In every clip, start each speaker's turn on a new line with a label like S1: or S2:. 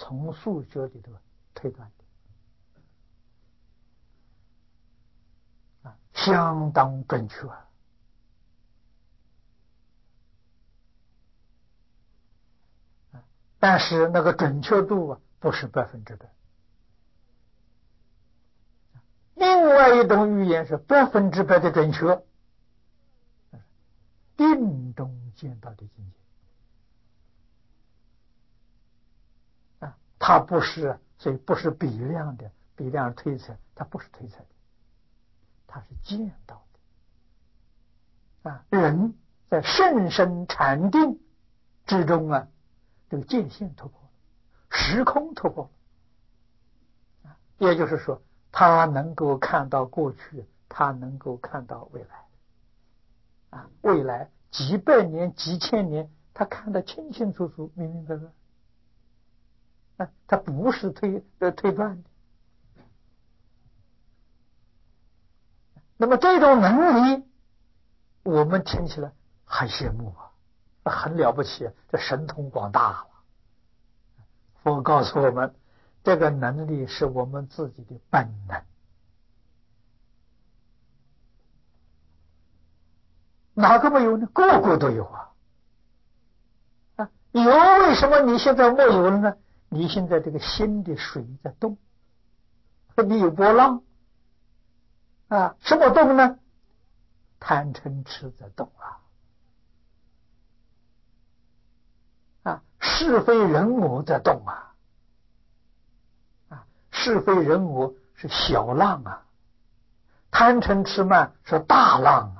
S1: 从数学里头推断的，相当准确。但是那个准确度不是100%。另外一种语言是100%的准确，定中见到的境界它不是，所以不是比量的，比量推测，它不是推测的，它是见到的人在甚深禅定之中这个界限突破了，时空突破了也就是说，他能够看到过去，他能够看到未来未来几百年、几千年，他看得清清楚楚、明明白白他不是推断的。那么这种能力，我们听起来很羡慕很了不起，这神通广大了。佛告诉我们，这个能力是我们自己的本能。哪个没有呢？个个都有有，为什么你现在没有了呢？你现在这个心的水在动，你有波浪什么动呢？贪嗔痴在动是非人我在动是非人我是小浪贪嗔痴慢是大浪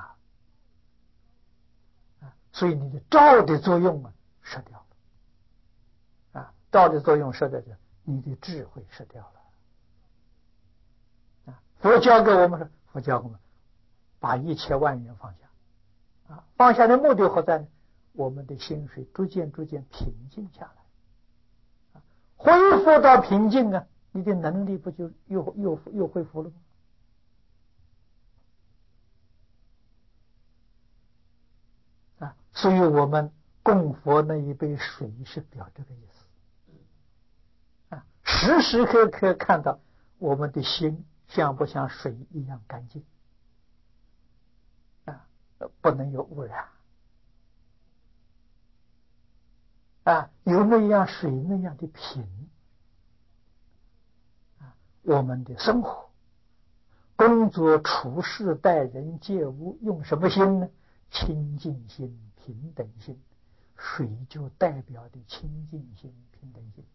S1: 所以你的照的作用失掉了照的作用失掉了，你的智慧失掉了佛教给我们把一切万缘放下放下的目的何在呢？我们的心水逐渐平静下来恢复到平静你的能力不就又恢复了吗？所以我们供佛那一杯水是表这个意思时时刻刻看到我们的心像不像水一样干净不能有污染有那样水那样的平我们的生活工作处事待人接物用什么心呢？清净心、平等心，水就代表的清净心、平等心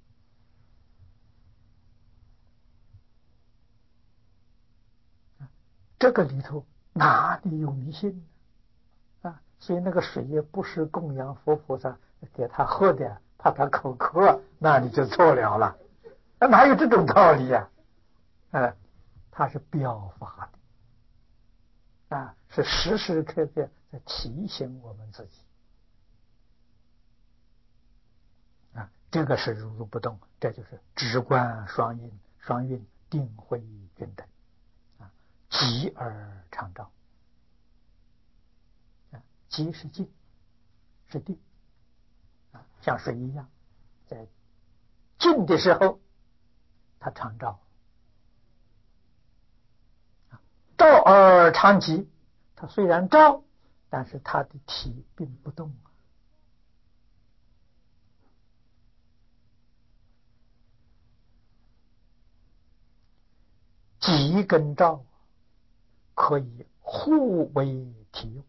S1: 这个里头哪里有迷信所以那个水也不是供养佛菩萨给他喝的，怕他口渴，那你就错了哪有这种道理它是表法的是时时刻刻在提醒我们自己这个是如如不动，这就是直观双运定慧均等极而常照极是静是定像水一样，在静的时候它常照照而常极，它虽然照，但是它的体并不动极跟照可以互为体用，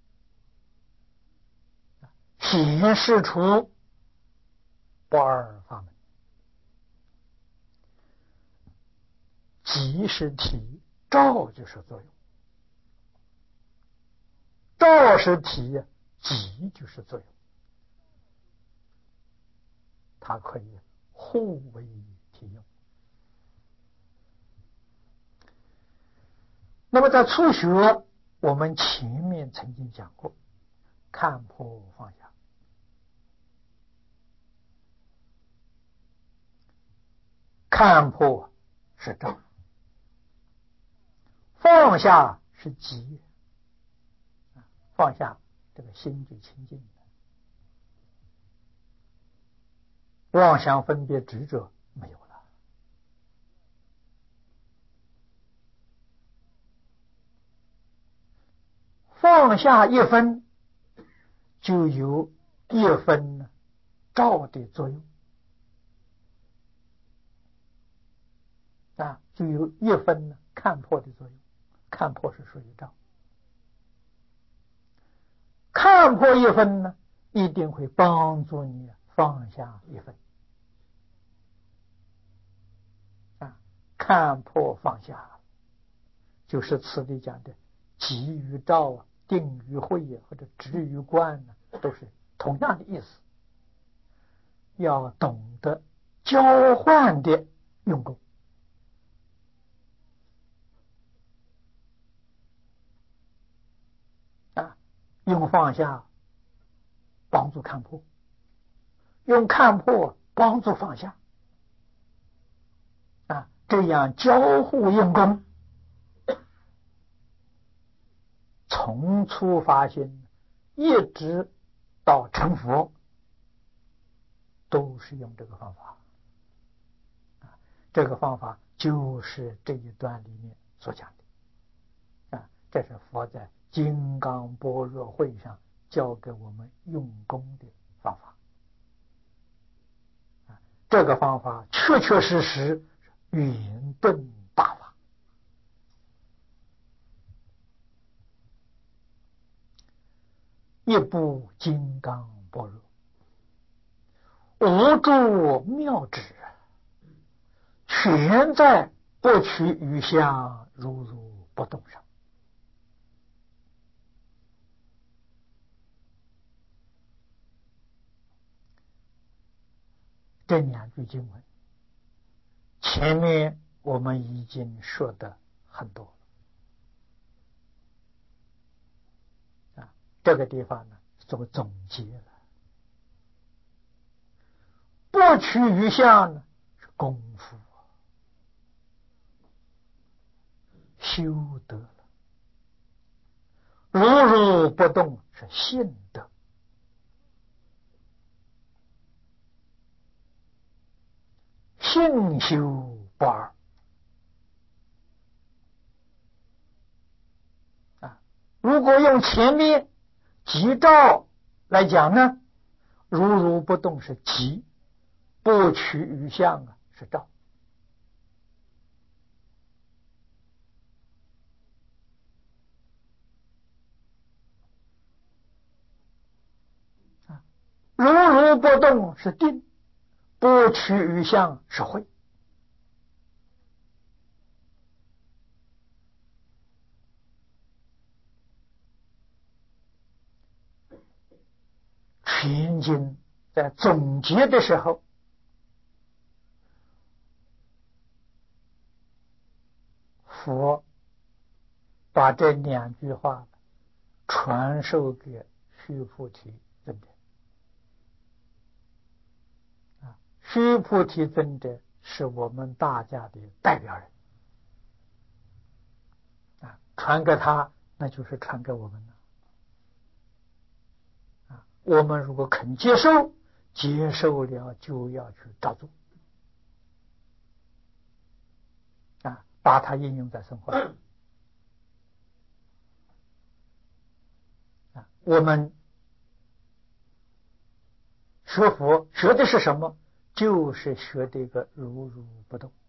S1: 显示出不二法门。极是体，照就是作用，照是体，极就是作用，它可以互为体用。那么在初学，我们前面曾经讲过，看破放下。看破是照，放下是极，放下这个心就清净了。 妄想分别执着没有了。放下一分，就有一分照的作用啊，就有一分看破的作用。看破是属于照，看破一分呢，一定会帮助你放下一分啊。看破放下，就是此地讲的即于照啊、定于慧啊，或者止于观呢，都是同样的意思。要懂得交换的用功啊，用放下帮助看破，用看破帮助放下啊，这样交互用功，从初发心一直到成佛，都是用这个方法。这个方法就是这一段里面所讲的啊，这是佛在金刚般若会上教给我们用功的方法啊。这个方法确确实实圆顿大法，一部金刚般若，无诸妙旨，全在不取于相，如如不动上。这两句经文，前面我们已经说的很多了啊，这个地方呢做总结了。不取于相呢是功夫，修得了；如如不动是信德。性修不二啊。如果用前面即照来讲呢，如如不动是即，不取于相啊是照啊。如如不动是定，不取于相是慧。全经在总结的时候，佛把这两句话传授给须菩提尊者啊。须菩提尊者是我们大家的代表人啊，传给他，那就是传给我们了啊。我们如果肯接受，接受了就要去照做啊，把它应用在生活上啊。我们学佛学的是什么？就是学这个如如不动。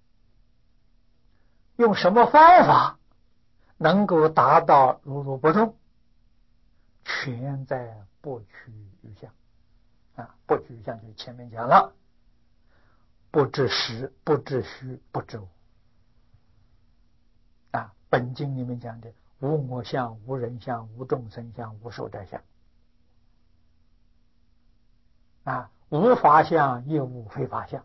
S1: 用什么方法能够达到如如不动？全在不取于相啊！不取于相就前面讲了，不知实，不知虚，不知无啊。本经里面讲的无我相、无人相、无众生相、无寿者相啊，无法相也无非法相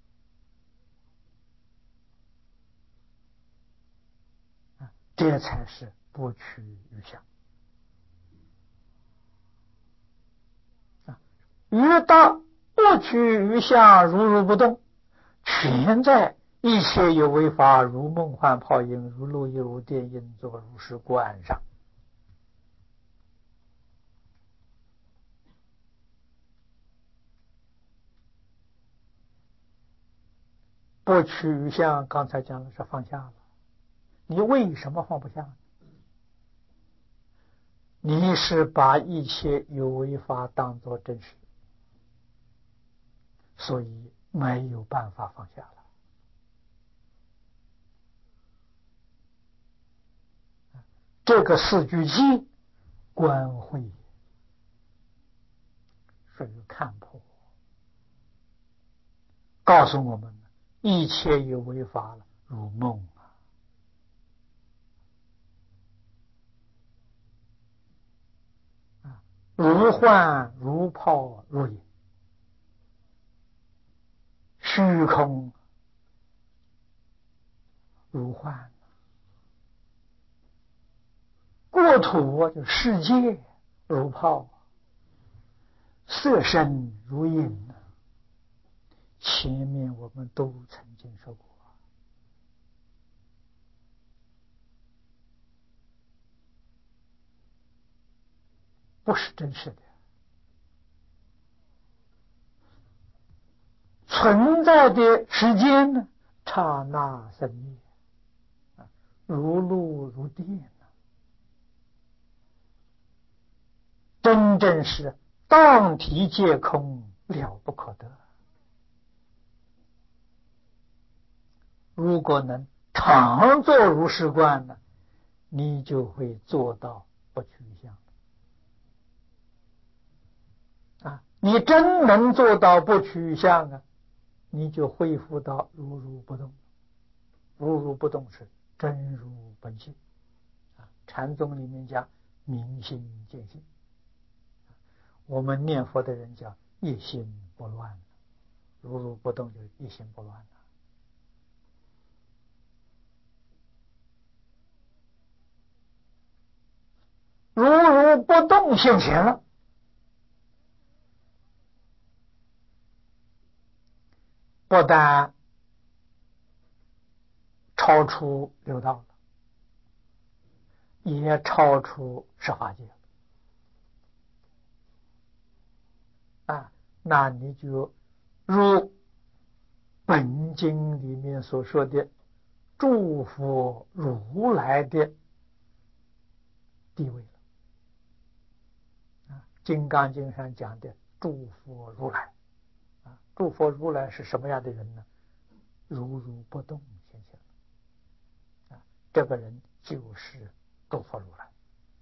S1: 啊，这才是不取于相啊。遇到不取于相，如如不动，全在一切有为法，如梦幻泡影，如露亦如电，应作如是观上。 不取相，刚才讲的是放下了。你为什么放不下？你是把一切有为法当作真实，所以没有办法放下了。这个四句偈观慧属于看破，告诉我们一切有为法如梦如幻如泡如影，虚空如幻，国土就世界如泡，色身如影。前面我们都曾经说过，不是真实的，存在的时间呢，刹那生灭，如露如电，真正是当体皆空，了不可得。如果能常做如是观呢，你就会做到不取相你真能做到不取相啊，你就恢复到如如不动。如如不动是真如本性禅宗里面讲明心见性，我们念佛的人讲一心不乱，如如不动就是一心不乱如如不动现前了，不但超出六道了，也超出十法界那你就如本经里面所说的诸佛如来的地位了金刚经上讲的诸佛如来诸佛如来是什么样的人呢？如如不动现象这个人就是诸佛如来。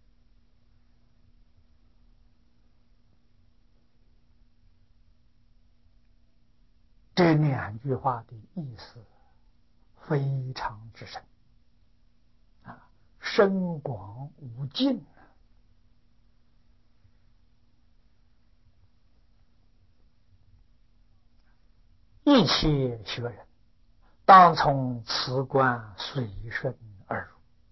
S1: 这两句话的意思非常之深深广无尽一切学人当从此观随顺而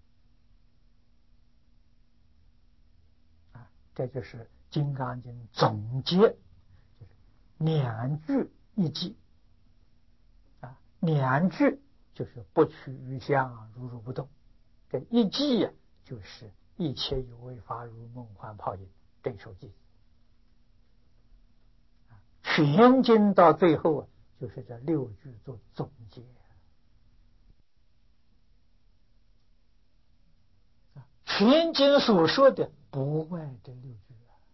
S1: 入这就是《金刚经》总结两句一偈两句就是不取于相，如如不动。这一偈就是一切有为法如梦幻泡影，真受记。全经到最后就是这六句做总结。全经所说的不外这六句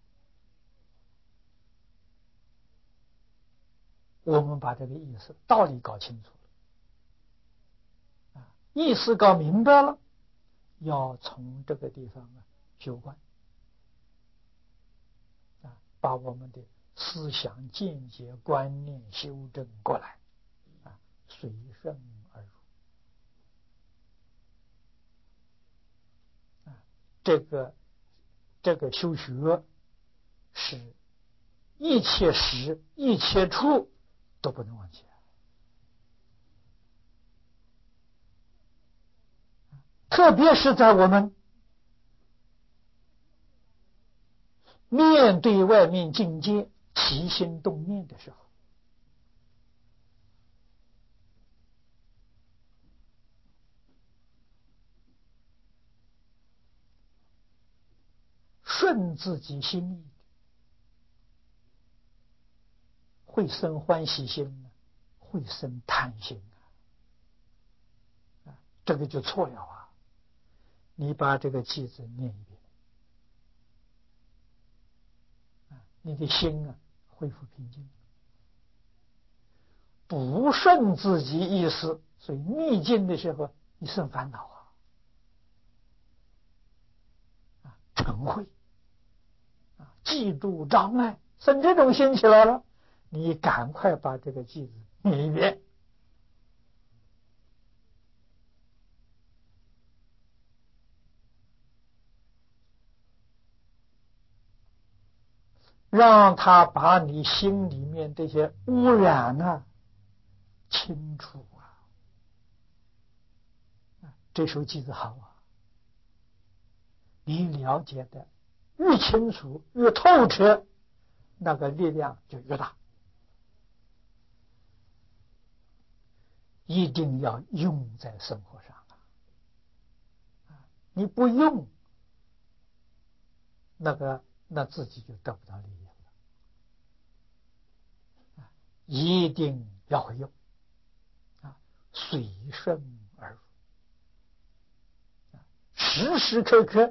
S1: 我们把这个意思道理搞清楚了意思搞明白了，要从这个地方修观把我们的思想见解观念修正过来随顺而入这个修学是一切时一切处都不能忘记特别是在我们面对外面境界起心动念的时候，顺自己心意会生欢喜心会生贪心这个就错了啊！你把这个偈子念一遍，你的心恢复平静，不顺自己意思，所以逆境的时候你生烦恼嗔恚嫉妒障碍，生这种心起来了，你赶快把这个偈子念一遍，让他把你心里面这些污染清除这首偈子好你了解的越清楚越透彻，那个力量就越大。一定要用在生活上你不用，那自己就得不到利益了一定要会用随顺而入时时刻刻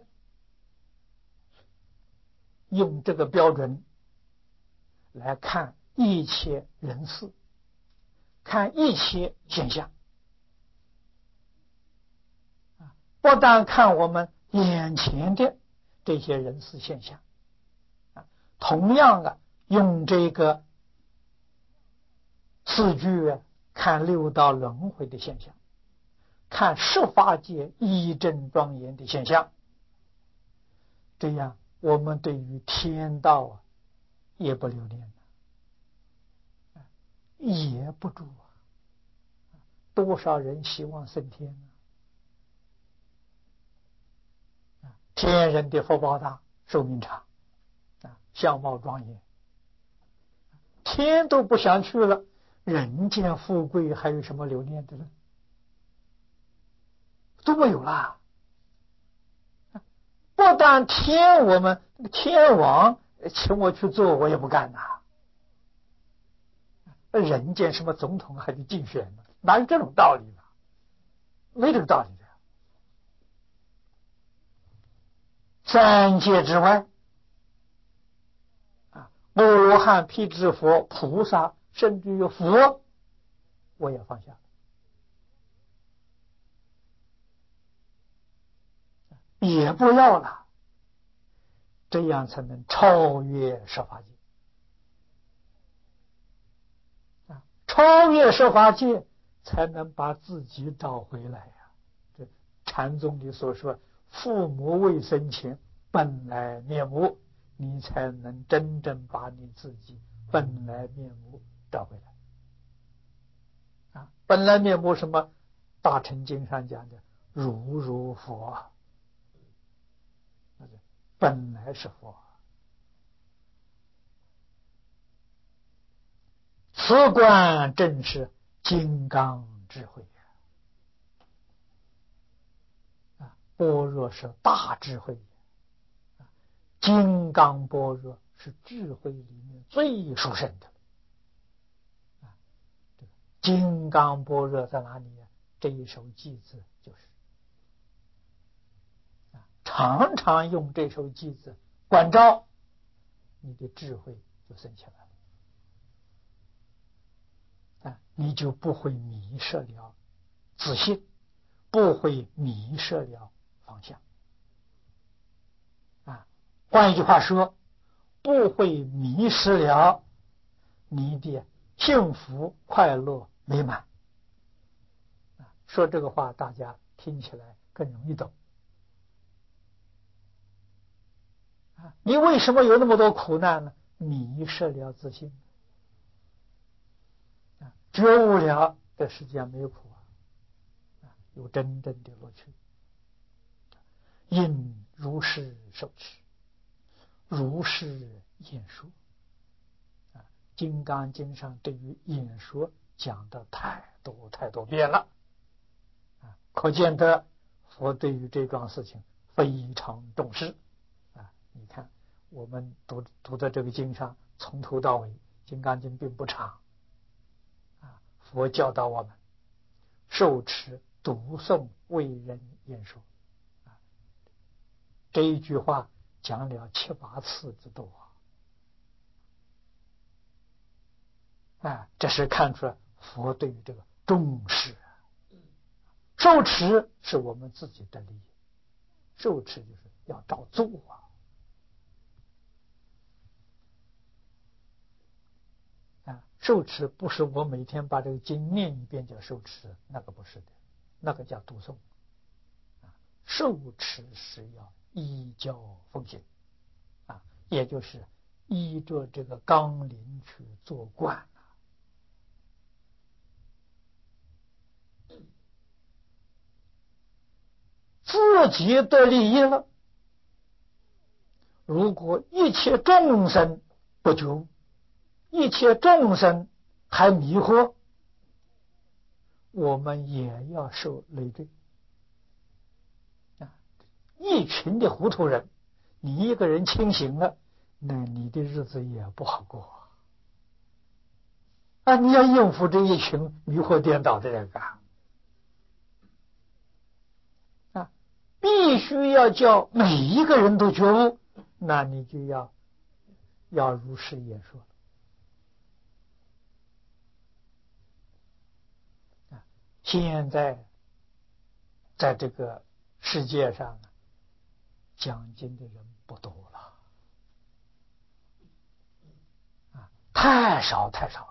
S1: 用这个标准来看一切人事，看一切现象不但看我们眼前的这些人事现象同样用这个四句看六道轮回的现象，看十法界义正庄严的现象，这样我们对于天道也不留恋也不住多少人希望升天天人的福报大，寿命长相貌庄严，天都不想去了，人间富贵还有什么留恋的呢？都没有啦。不但天，我们天王请我去做，我也不干人间什么总统还得竞选呢，哪有这种道理呢？没这个道理的。三界之外阿罗汉、辟支佛、菩萨，甚至于佛，我也放下，也不要了，这样才能超越十法界超越十法界，才能把自己找回来这禅宗里所说父母未生前本来面目，你才能真正把你自己本来面目找回来本来面目什么？大乘经上讲的如如佛本来是佛此观正是金刚智慧般若是大智慧金刚般若是智慧里面最殊胜的金刚般若在哪里这一首偈子就是常常用这首偈子关照，你的智慧就升起来了你就不会迷失了自信，不会迷失了方向换一句话说，不会迷失了你的幸福快乐美满说这个话大家听起来更容易懂你为什么有那么多苦难呢？迷失了自信觉悟了，这世界上没有苦有真正的乐趣应如是受持，如是演说金刚经上对于演说讲的太多遍了可见得佛对于这桩事情非常重视你看我们读的这个经上从头到尾，金刚经并不长佛教导我们受持读诵为人言说。这一句话讲了7、8次之多这是看出来佛对于这个重视。受持是我们自己的利益，受持就是要照做受持不是我每天把这个经念一遍叫受持，那个不是的，那个叫读诵。受持是要依教奉行也就是依着这个纲领去做观自己的利益了。如果一切众生不觉悟，一切众生还迷惑，我们也要受累赘一群的糊涂人，你一个人清醒了，那你的日子也不好过你要应付这一群迷惑颠倒的人必须要叫每一个人都觉悟，那你就要如实言说了现在在这个世界上讲经的人不多了太少太少了。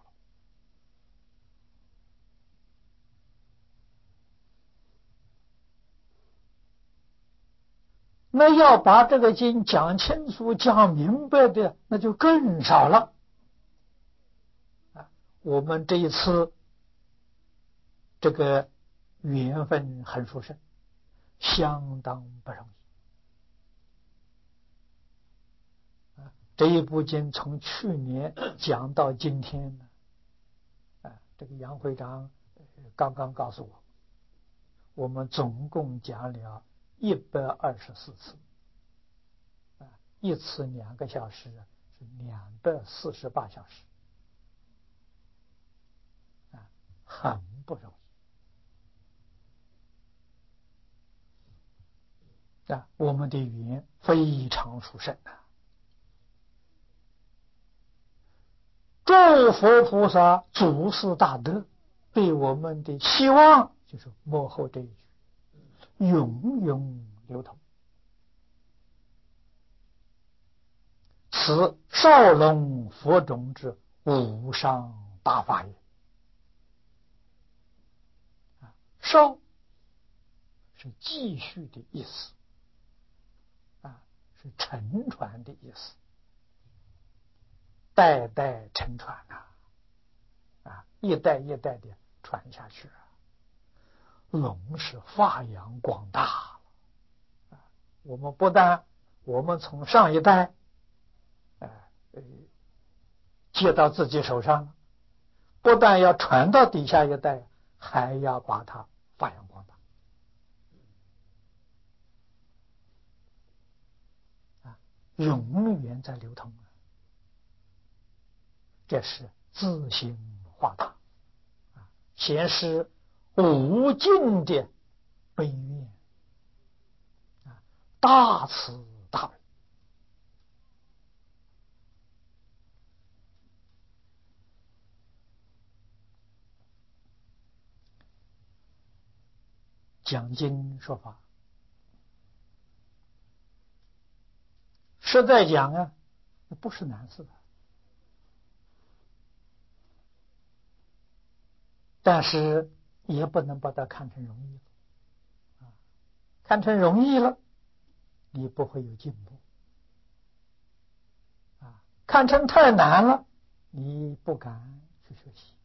S1: 那要把这个经讲清楚讲明白的那就更少了我们这一次这个缘分很殊胜，相当不容易这一部经从去年讲到今天这个杨会长刚刚告诉我，我们总共讲了124次一次2个小时是248小时很不容易我们的语言非常殊胜诸佛菩萨祖师大德对我们的希望就是幕后这一句永永流通，此少龙佛种之无上大法也。少是继续的意思是承传的意思，代代承传一代一代的传下去龙是发扬光大我们不但我们从上一代接到自己手上，不但要传到底下一代，还要把它发扬光大永远在流通这是自性化大显示无尽的悲愿大慈大悲讲经说法实在讲不是难事但是也不能把它看成容易看成容易了你不会有进步看成太难了你不敢去学习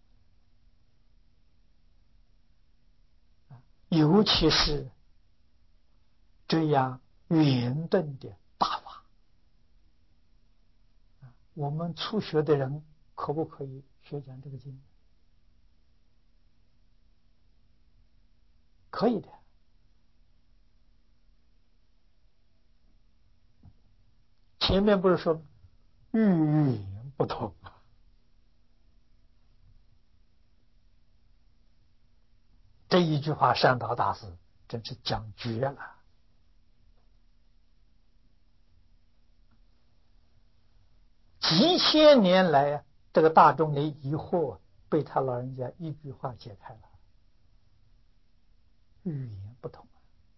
S1: 尤其是这样圆顿的大法我们初学的人可不可以学讲这个经？可以的前面不是说语言不同这一句话，善导大师真是讲绝了。几千年来，这个大众的疑惑被他老人家一句话解开了。语言不同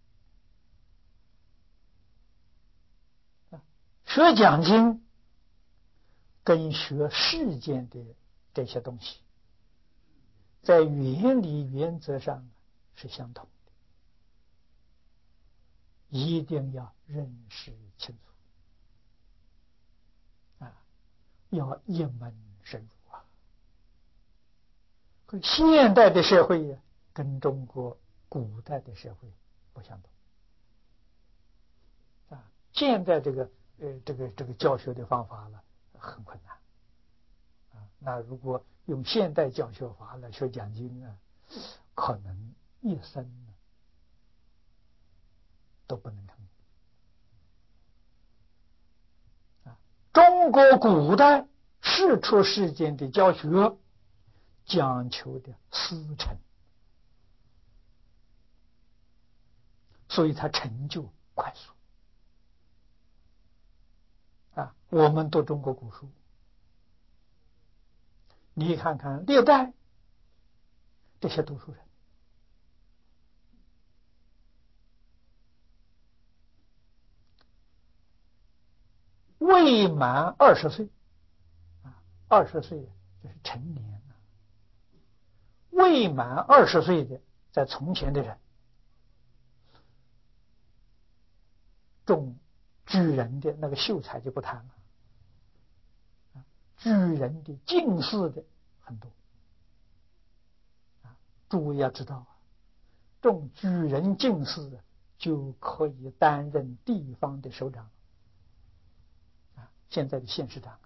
S1: 啊，学讲经跟学世间的这些东西，在原理原则上是相同的，一定要认识清楚啊，要一门深入啊。现代的社会跟中国古代的社会不相同啊。现在这个教学的方法呢，很困难啊。那如果用现代教学法来学讲经啊，可能一生都不能成功啊。中国古代世出世间的教学讲求的师承，所以它成就快速啊。我们读中国古书，你看看历代这些读书人，未满20岁啊，20岁就是成年了。未满20岁的，在从前的人，中举人的那个秀才就不谈了，举人的进士的很多啊。诸位要知道啊，中举人进士的就可以担任地方的首长啊，现在的县市长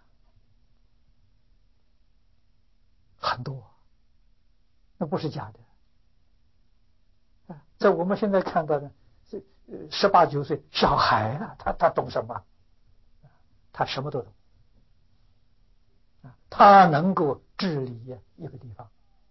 S1: 很多，那不是假的啊。在我们现在看到的18、19岁小孩啊，他懂什么？他什么都懂啊，他能够治理一个地方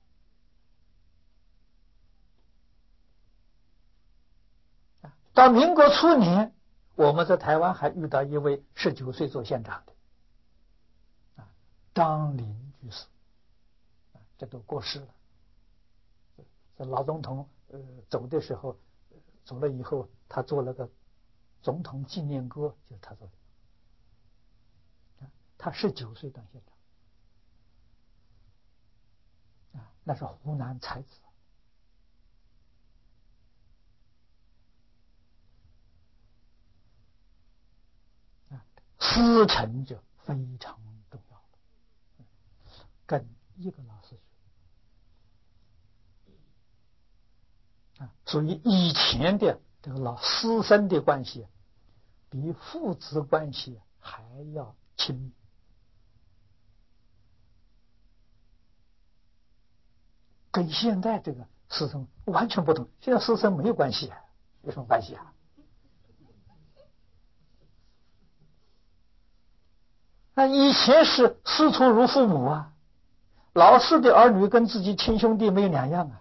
S1: 啊。到民国初年，我们在台湾还遇到一位19岁做县长的啊，张林居士啊，这都过世了。这老总统走的时候，走了以后，他做了个总统纪念歌，就是他做的。他19岁当县长啊，那是湖南才子啊。师承就非常重要，跟一个老师学啊。所以以前的这个老师生的关系，比父子关系还要亲密。跟现在这个师生完全不同，现在师生没有关系啊，有什么关系啊？那以前是师徒如父母啊，老师的儿女跟自己亲兄弟没有两样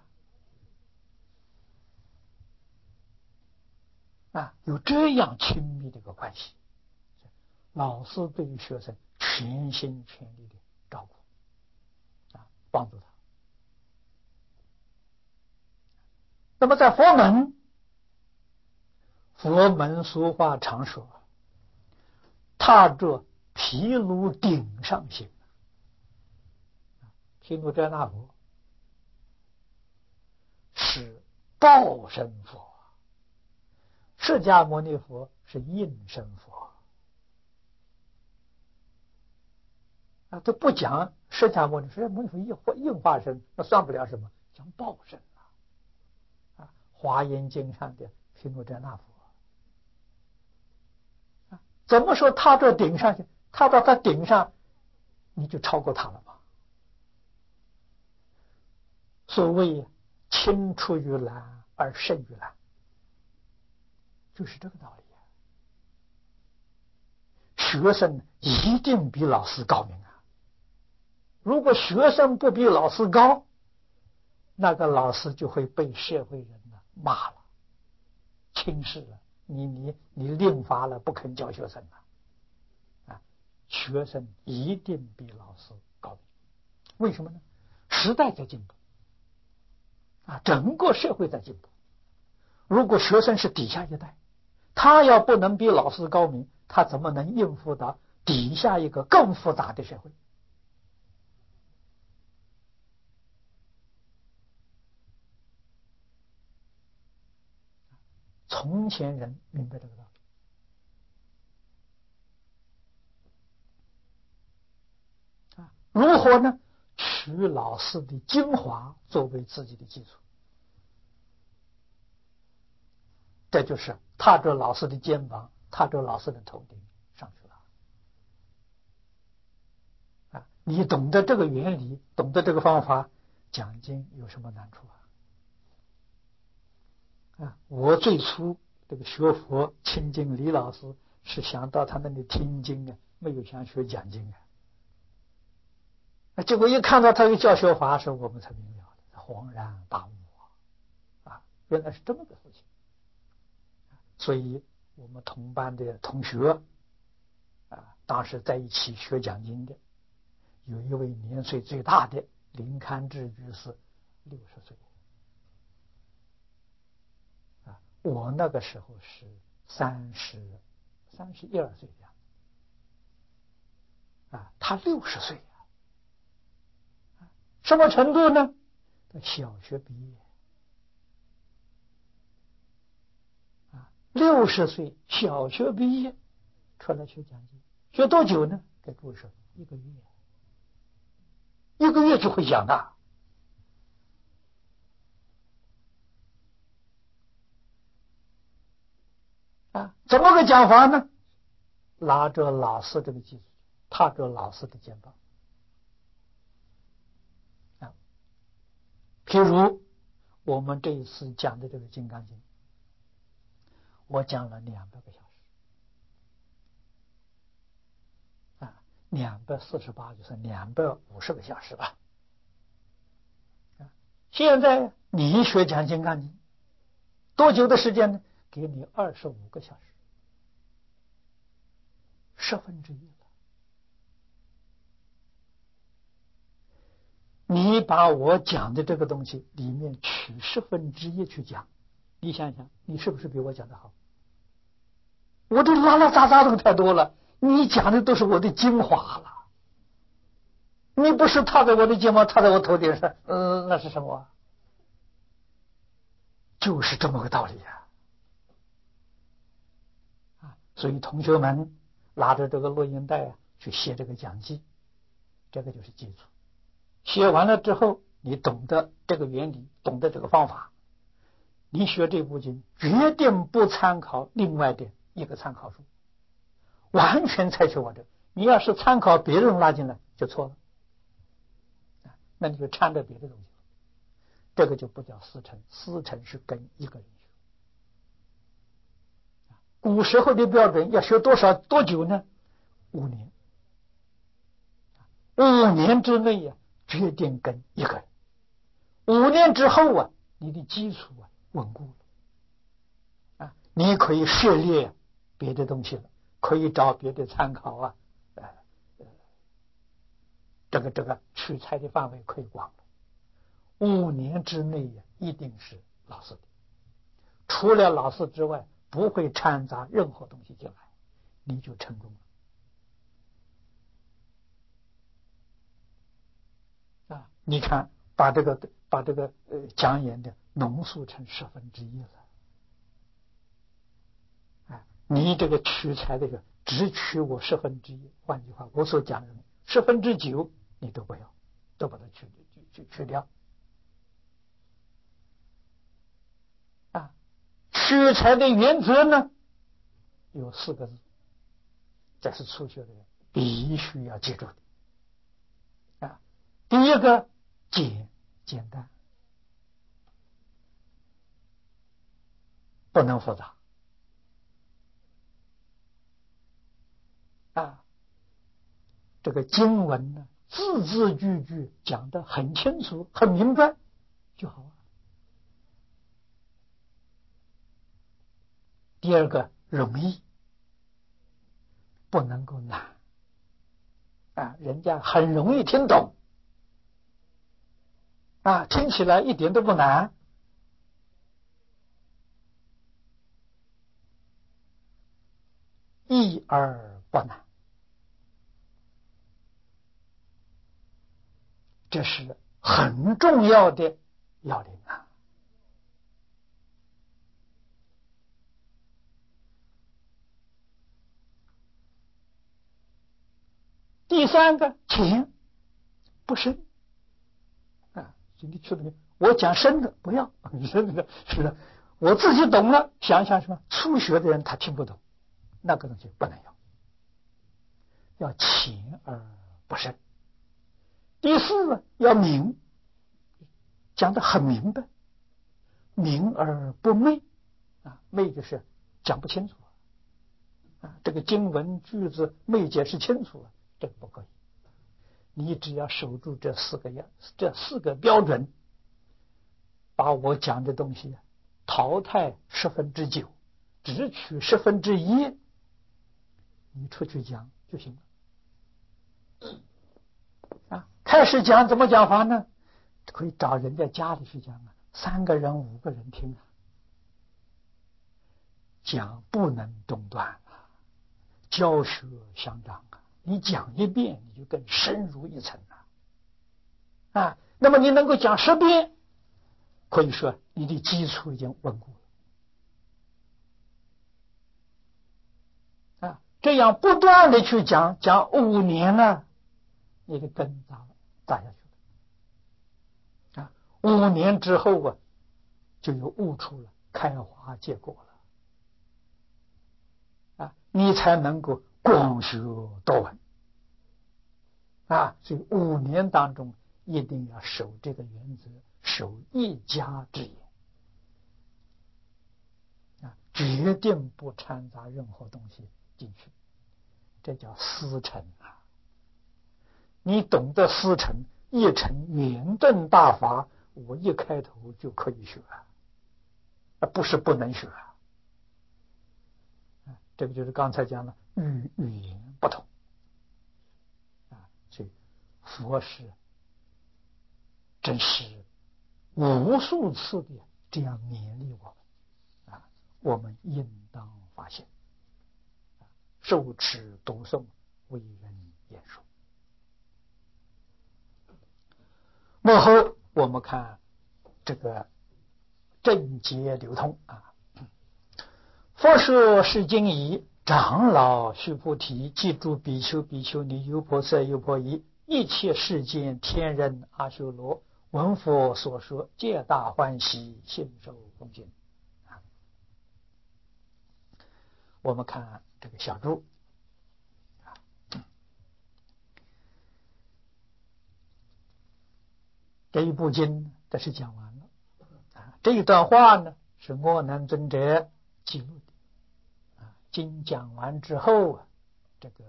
S1: 啊，有这样亲密的一个关系，老师对于学生全心全力的照顾啊，帮助他。那么在佛门，佛门俗话常说，踏着毗卢顶上行。毗卢遮那佛是报身佛，释迦牟尼佛是应身佛啊，都不讲释迦牟尼佛应化身，那算不了什么，讲报身啊。华严经上的毗卢遮那佛啊，怎么说踏到顶上去？踏到他顶上，你就超过他了吗？所谓青出于蓝而胜于蓝，就是这个道理啊。学生一定比老师高明啊！如果学生不比老师高， 那个老师就会被社会人骂了、轻视了，你令罚了，不肯教学生了，学生一定比老师高明。为什么呢？时代在进步，整个社会在进步。如果学生是底下一代，他要不能比老师高明，他怎么能应付到底下一个更复杂的社会？从前人明白这个道理，如何呢？取老师的精华作为自己的基础，这就是踏着老师的肩膀，踏着老师的头顶上去了。你懂得这个原理，懂得这个方法，讲经有什么难处我最初这个学佛亲近李老师，是想到他那里听经没有想学讲经结果一看到他的教学法时，我们才明了，恍然大悟原来是这么个事情。所以我们同班的同学当时在一起学讲经的，有一位年岁最大的林堪志居士60岁我那个时候是31、2岁他60岁什么程度呢？小学毕业60岁小学毕业出来学讲经，学多久呢？给诸位说，1个月，1个月就会讲怎么个讲法呢？拉着老师这个技术，踏着老师的肩膀譬如我们这一次讲的这个《金刚经》，我讲了200个小时248就是250个小时吧。现在你学讲《金刚经》多久的时间呢？给你25个小时，1/10了。你把我讲的这个东西里面取1/10去讲，你想想，你是不是比我讲的好？我这拉拉杂杂的太多了，你讲的都是我的精华了。你不是踏在我的肩膀，踏在我头顶上，那是什么？就是这么个道理所以同学们拿着这个录音带去写这个讲记，这个就是基础。写完了之后，你懂得这个原理，懂得这个方法，你学这部经决定不参考另外的一个参考书，完全采取我这。你要是参考别人拉进来就错了，那你就掺着别的东西了。这个就不叫师承，师承是跟一个人学。古时候的标准要学多久呢？5年，5年之内决定跟一个人。5年之后你的基础稳固了你可以涉猎别的东西了，可以找别的参考这个取材的范围可以广了。5年之内一定是老师的，除了老师之外不会掺杂任何东西进来，你就成功了你看把这个讲演的浓缩成1/10了你这个取材这个只取我1/10，换句话我所讲的9/10你都不要，都把它去掉取材的原则呢有4个字，这是初学的人必须要记住的第一个简单，不能复杂这个经文呢字字句句讲得很清楚很明白就好啊。第二个容易，不能够难啊，人家很容易听懂啊，听起来一点都不难。易而不难，这是很重要的要领啊。第三个浅不深啊，你去了，我讲深的不要，你说那个是的，我自己懂了，想想什么初学的人他听不懂，那个东西不能要浅而不深。第四个要明，讲得很明白，明而不昧啊，昧就是讲不清楚啊，这个经文句子没解释清楚，这个不可以。你只要守住这四个标准，把我讲的东西淘汰9%，只取1%，你出去讲就行了。啊，开始讲怎么讲法呢？可以找人家家里去讲啊，3个人5个人听啊，讲不能中断啊，教学相长啊，你讲一遍你就更深入一层啊，那么你能够讲10遍，可以说你的基础已经稳固了啊，这样不断的去讲5年了，你的根扎下去了啊，5年之后啊，就有悟出了，开花结果了啊，你才能够广学多闻啊。所以5年当中一定要守这个原则，守一家之言啊，决定不掺杂任何东西进去，这叫思成啊。你懂得思成，一成圆顿大法，我一开头就可以学不是不能学这个就是刚才讲的语言不同所以佛是真是无数次的这样勉励我们我们应当发现受持读诵，为人言说。幕后我们看这个正解流通佛说是经已，长老须菩提，记住比丘、比丘尼、优婆塞、优婆夷，一切世间天人阿修罗，闻佛所说，皆大欢喜，信受恭敬我们看这个小注这一部经这是讲完了这一段话呢是阿难尊者记录的经讲完之后这个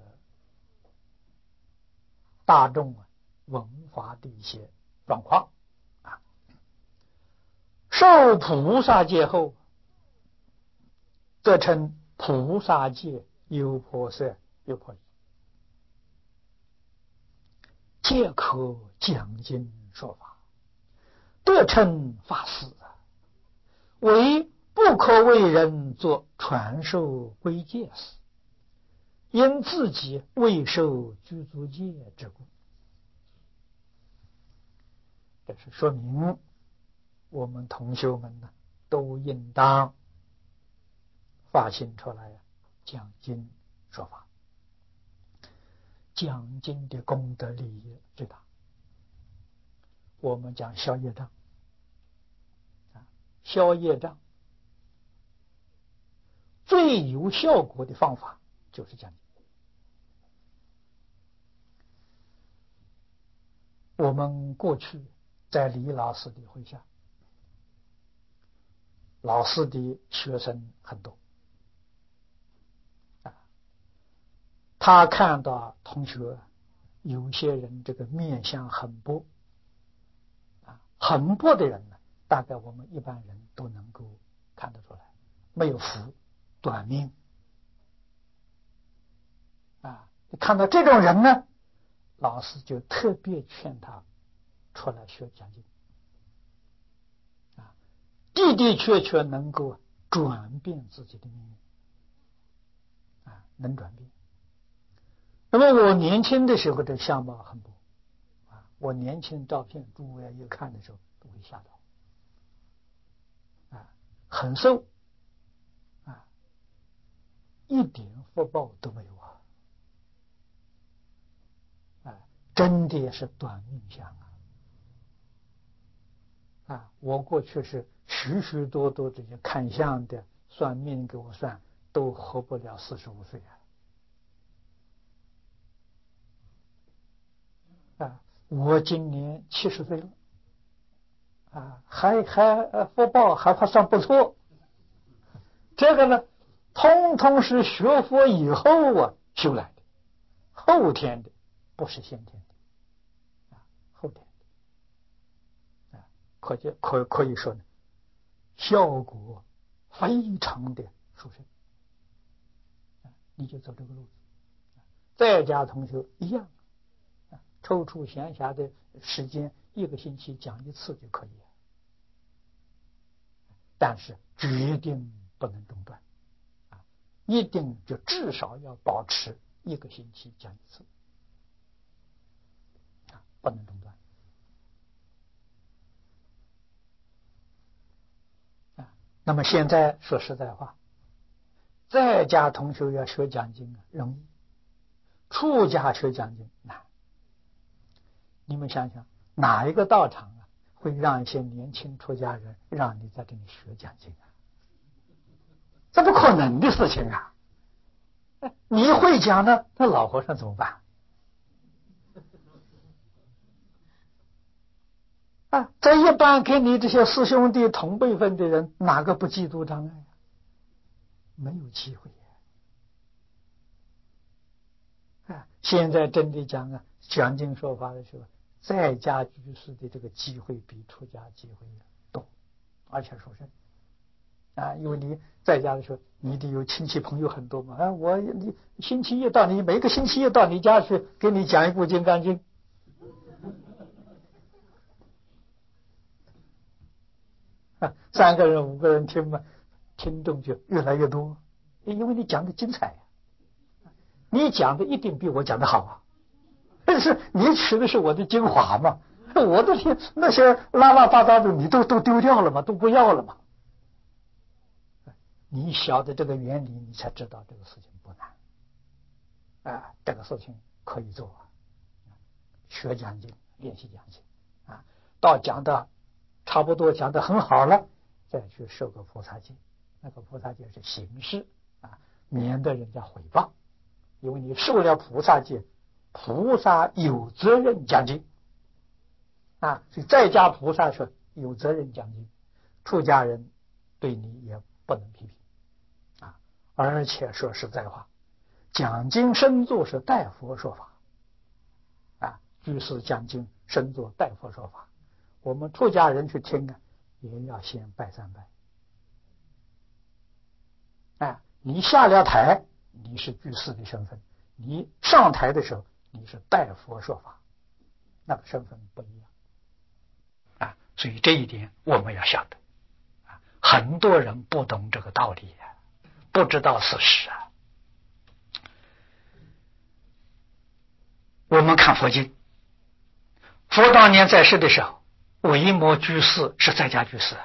S1: 大众闻法的一些状况受菩萨戒后，则称菩萨戒优婆塞、优婆夷，皆可讲经说法，得称法师唯不可为人作传授规戒事，因自己未受具足戒之故。这是说明我们同学们呢，都应当发心出来讲经说法。讲经的功德利益最大。我们讲消业障消业障最有效果的方法就是讲经。我们过去在李老师的会下，老师的学生很多他看到同学有些人这个面相很薄很薄的人呢， 大概我们一般人都能够看得出来，没有福，短命啊！看到这种人呢，老师就特别劝他出来学讲经啊，的的确确能够转变自己的命运啊，能转变。那么我年轻的时候的相貌很不啊，我年轻照片诸位一看的时候都会吓到啊，很瘦啊，一点福报都没有啊，真的是短命相啊！我过去是许许多多这些看相的、算命给我算，都活不了45岁啊！我今年70岁了啊，还福报还算不错。这个呢，通通是学佛以后修来的，后天的，不是先天的啊，后天的啊，可以说呢，效果非常的殊胜啊！你就走这个路子，在家同学一样啊，抽出闲暇的时间，一个星期讲1次就可以了，但是决定不能中断啊，一定就至少要保持1个星期讲1次啊，不能中断啊。那么现在说实在话，在家同学要学讲经容易，出家学讲经难。你们想想，哪一个道场会让一些年轻出家人让你在这里学讲经这不可能的事情啊！你会讲呢，那老和尚怎么办啊？这一般给你这些师兄弟同辈分的人，哪个不嫉妒障碍没有机会啊！现在真的讲讲经说法的时候，在家居士的这个机会比出家机会多，而且殊胜啊！因为你在家的时候，你得有亲戚朋友很多嘛啊！你星期一到你每个星期一到你家去，给你讲一部《金刚经》啊，3个人5个人听嘛，听众就越来越多，因为你讲的精彩你讲的一定比我讲的好啊！但是你取的是我的精华嘛，我的天，那些拉八糟的你都丢掉了嘛，都不要了嘛。你晓得这个原理，你才知道这个事情不难啊，这个事情可以做学讲经，练习讲经啊，到讲的差不多讲的很好了，再去受个菩萨戒，那个菩萨戒是形式啊，免得人家诽谤，因为你受了菩萨戒，菩萨有责任讲经啊，所以在家菩萨说有责任讲经，出家人对你也不能批评啊。而且说实在话，讲经深坐是代佛说法啊，居士讲经深坐代佛说法，我们出家人去听也要先拜3拜你下了台你是居士的身份，你上台的时候你是代佛说法，那个身份不一样啊，所以这一点我们要晓得啊，很多人不懂这个道理不知道事实我们看佛经，佛当年在世的时候，维摩居士是在家居士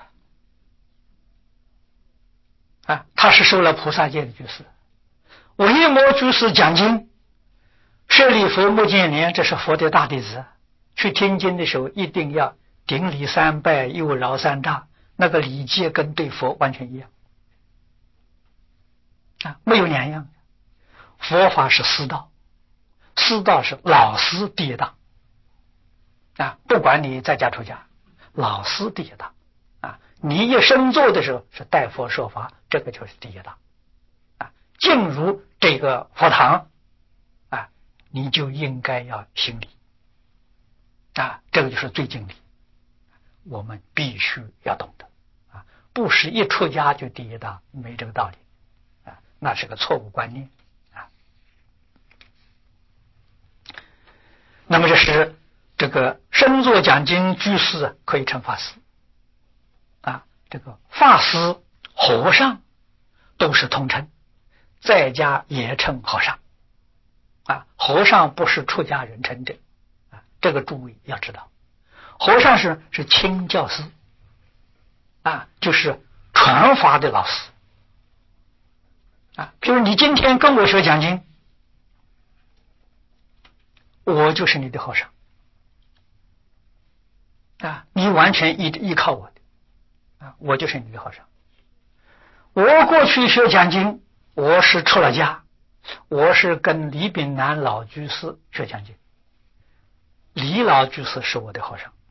S1: 啊，他是受了菩萨戒的居士。维摩居士讲经，舍利弗、目犍连，这是佛的大弟子，去听经的时候一定要顶礼3拜，右绕3丈，那个礼节跟对佛完全一样啊，没有2样。佛法是师道，师道是老师第一档啊，不管你在家出家，老师第一档啊，你一生做的时候是代佛说法，这个就是第一档啊。进入这个佛堂啊，你就应该要行礼啊，这个就是最敬礼。 我们必须要懂得啊，不是一出家就第一道，没这个道理啊，那是个错误观念啊。那么这是这个身作讲经居士可以称法师啊，这个法师、和尚都是通称，在家也称和尚啊，和尚不是出家人称的啊，这个诸位要知道。和尚是亲教师啊，就是传法的老师啊。比如你今天跟我学讲经，我就是你的和尚啊，你完全依靠我的啊，我就是你的和尚。我过去学讲经，我是出了家，我是跟李炳南老居士学讲经，李老居士是我的和尚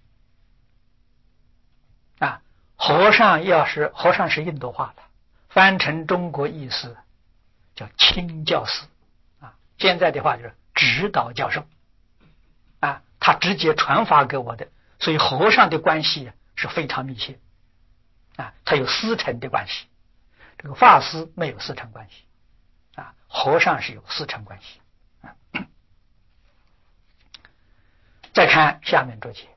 S1: 啊。和尚是印度话的，翻成中国意思叫亲教师啊，现在的话就是指导教授啊，他直接传法给我的，所以和尚的关系是非常密切啊，他有师承的关系。这个法师没有师承关系啊，和尚是有师承关系啊。再看下面这节，